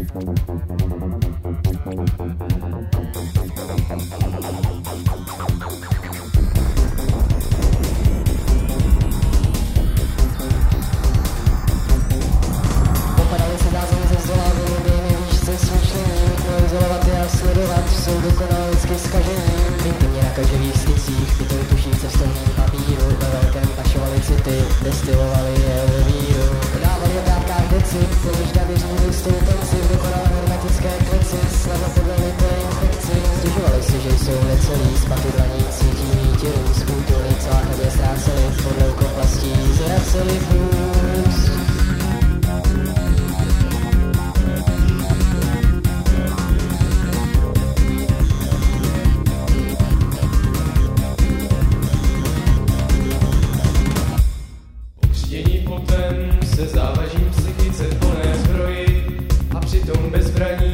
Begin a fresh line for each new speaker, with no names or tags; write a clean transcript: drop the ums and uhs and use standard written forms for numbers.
Jsou dokonale lidsky zkažený. Intimně na každých stycích, ty to vytuší v cestovním papíru. Ve velkém pašovali city, destilovali je ve víru. Dávali v dávkách decit, poližda vyřídili stoupenci v dokonale hermetické kleci. Snadno podleli té infekci. Stěžovali si, že jsou necelí, spaty dlaní cítí výtěrů. Spůtili celá chebě ztráceli, podle ukoplastí zraceli půst.
Se závažím psychice plné zbroji a přitom bez zbraní